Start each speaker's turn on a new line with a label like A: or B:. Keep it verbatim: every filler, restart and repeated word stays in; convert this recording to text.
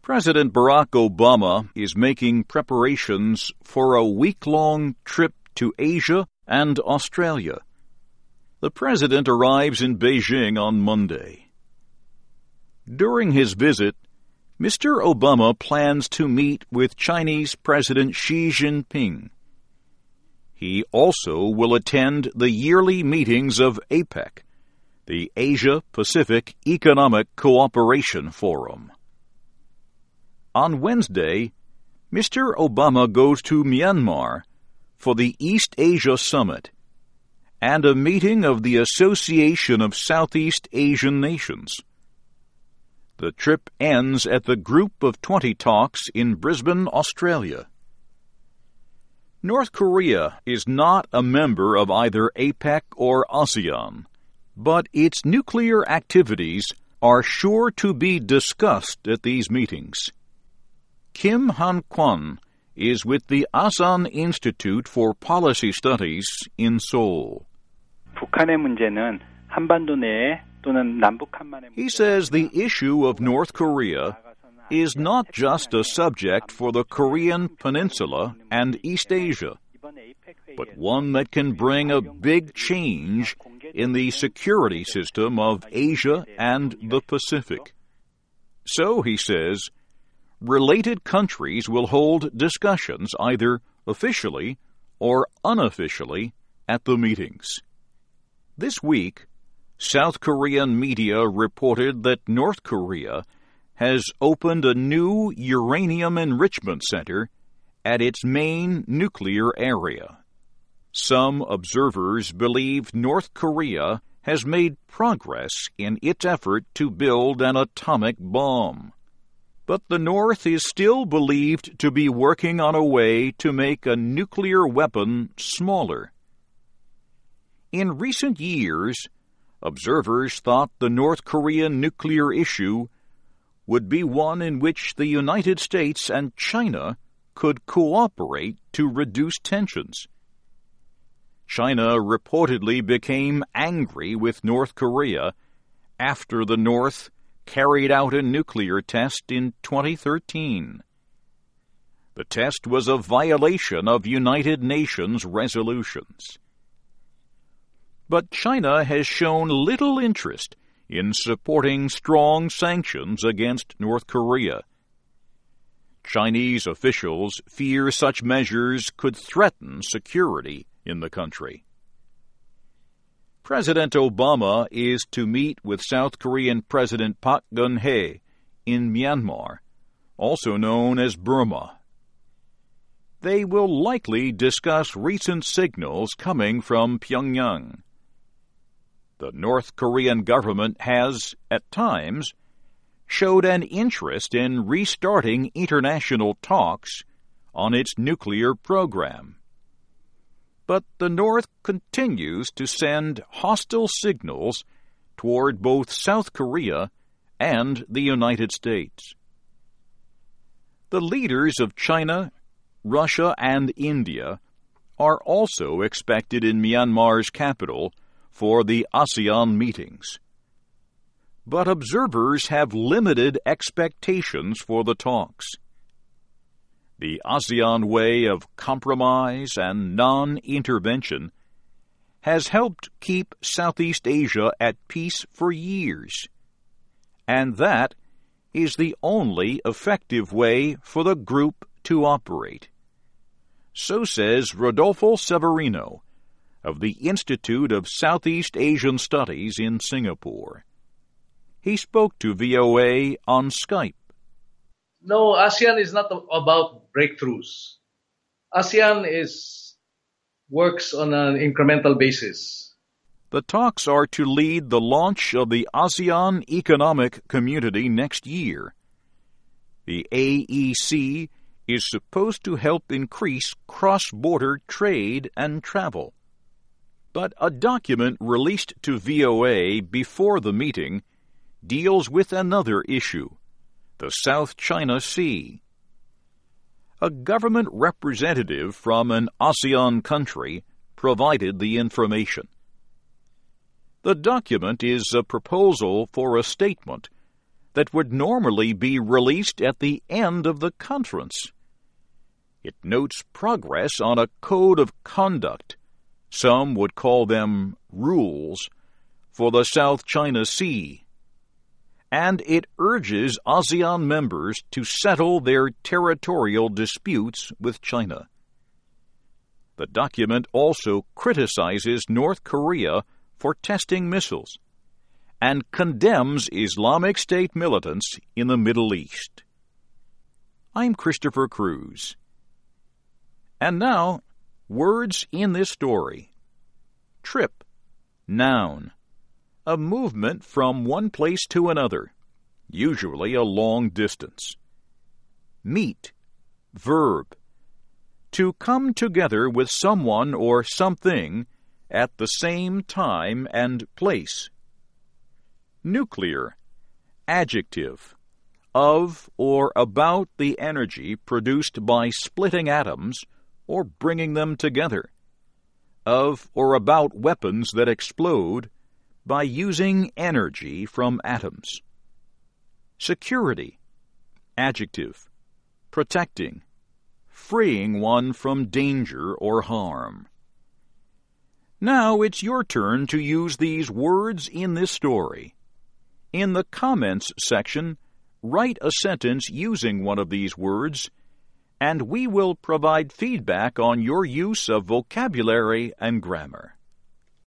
A: President Barack Obama is making preparations for a week-long trip to Asia and Australia. The president arrives in Beijing on Monday. During his visit, Mister Obama plans to meet with Chinese President Xi Jinping. He also will attend the yearly meetings of APEC, the Asia-Pacific Economic Cooperation Forum. On Wednesday, Mister Obama goes to Myanmar for the East Asia Summit and a meeting of the Association of Southeast Asian Nations. The trip ends at the Group of twenty talks in Brisbane, Australia. North Korea is not a member of either APEC or ASEAN, but its nuclear activities are sure to be discussed at these meetings. Kim Han-kwan is with the Asan Institute for Policy Studies in Seoul.
B: 북한의 문제는 한반도 내에 또는 남북 한반의
A: He says the issue of North Korea is not just a subject for the Korean Peninsula and East Asia, but one that can bring a big change in the security system of Asia and the Pacific. So, he says, related countries will hold discussions either officially or unofficially at the meetings. This week, South Korean media reported that North Korea has opened a new uranium enrichment center at its main nuclear area. Some observers believe North Korea has made progress in its effort to build an atomic bomb. But the North is still believed to be working on a way to make a nuclear weapon smaller. In recent years, observers thought the North Korean nuclear issue would be one in which the United States and China could cooperate to reduce tensions. China reportedly became angry with North Korea after the North carried out a nuclear test in twenty thirteen. The test was a violation of United Nations resolutions. But China has shown little interest in supporting strong sanctions against North Korea. Chinese officials fear such measures could threaten security in the country. President Obama is to meet with South Korean President Park Geun-hye in Myanmar, also known as Burma. They will likely discuss recent signals coming from Pyongyang. The North Korean government has, at times, showed an interest in restarting international talks on its nuclear program. But the North continues to send hostile signals toward both South Korea and the United States. The leaders of China, Russia, and India are also expected in Myanmar's capital for the ASEAN meetings. But observers have limited expectations for the talks. The ASEAN way of compromise and non-intervention has helped keep Southeast Asia at peace for years, and that is the only effective way for the group to operate. So says Rodolfo Severino of the Institute of Southeast Asian Studies in Singapore. He spoke to V O A on Skype.
C: No, ASEAN is not about breakthroughs. ASEAN is works on an incremental basis.
A: The talks are to lead the launch of the ASEAN Economic Community next year. The A E C is supposed to help increase cross-border trade and travel. But a document released to V O A before the meeting deals with another issue, the South China Sea. A government representative from an ASEAN country provided the information. The document is a proposal for a statement that would normally be released at the end of the conference. It notes progress on a code of conduct, some would call them rules, for the South China Sea, and it urges ASEAN members to settle their territorial disputes with China. The document also criticizes North Korea for testing missiles and condemns Islamic State militants in the Middle East. I'm Christopher Cruz. And now, words in this story. Trip, noun, a movement from one place to another, usually a long distance. Meet, verb, to come together with someone or something at the same time and place. Nuclear, adjective, of or about the energy produced by splitting atoms or bringing them together, of or about weapons that explode by using energy from atoms. Security, adjective, protecting, freeing one from danger or harm. Now it's your turn to use these words in this story. In the comments section, write a sentence using one of these words, and we will provide feedback on your use of vocabulary and grammar.